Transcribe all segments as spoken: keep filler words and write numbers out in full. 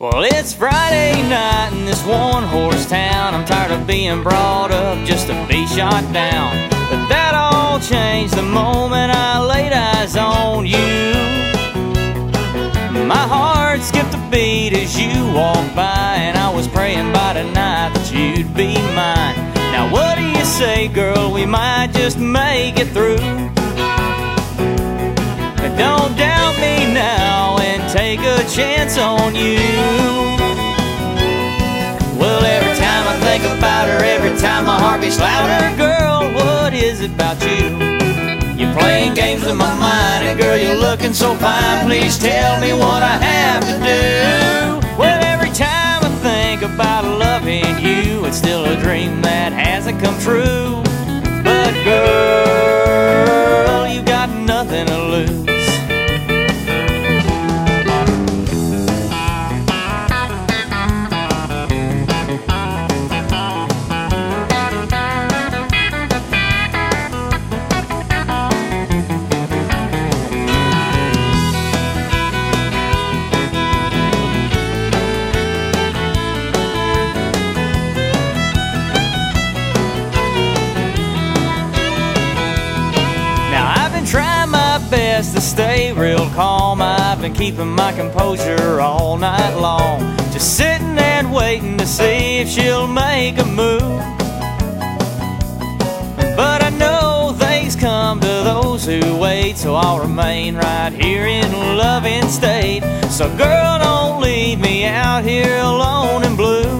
Well, it's Friday night in this one-horse town. I'm tired of being brought up just to be shot down. But that all changed the moment I laid eyes on you. My heart skipped a beat as you walked by, and I was praying by tonight that you'd be mine. Now what do you say, girl, we might just make it through? Don't doubt me now and take a chance on you. Well, every time I think about her, every time my heart beats louder, girl, what is it about you? You're playing games with my mind, and girl, you're looking so fine. Please tell me what I have to do. Well, every time I think about loving you, it's still a dream that hasn't come true. But girl, you got nothing to lose. Best to stay real calm. I've been keeping my composure all night long, just sitting and waiting to see if she'll make a move. But I know things come to those who wait, so I'll remain right here in loving state. So girl, don't leave me out here alone and blue.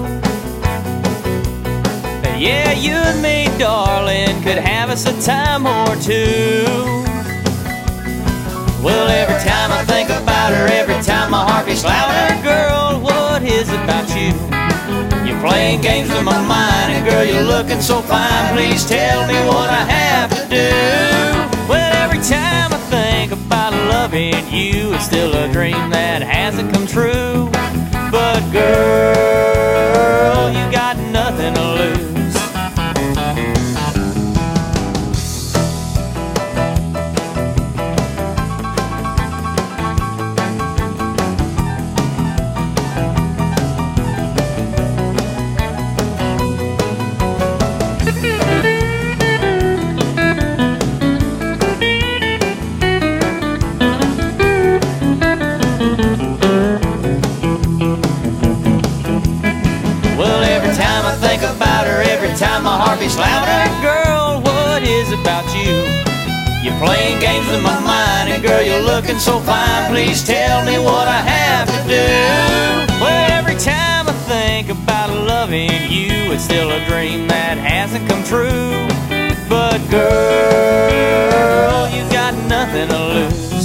Yeah, you and me, darling, could have us a time or two. Well, every time I think about her, every time my heart beats louder, girl, what is it about you? You're playing games with my mind, and girl, you're looking so fine. Please tell me what I have to do. Well, every time I think about loving you, it's still a dream that hasn't come true. But girl, you got nothing to lose. Time my heart beats louder, girl, what is it about you? You're playing games with my mind, and girl, you're looking so fine. Please tell me what I have to do. Well, every time I think about loving you, it's still a dream that hasn't come true. But girl, you got nothing to lose.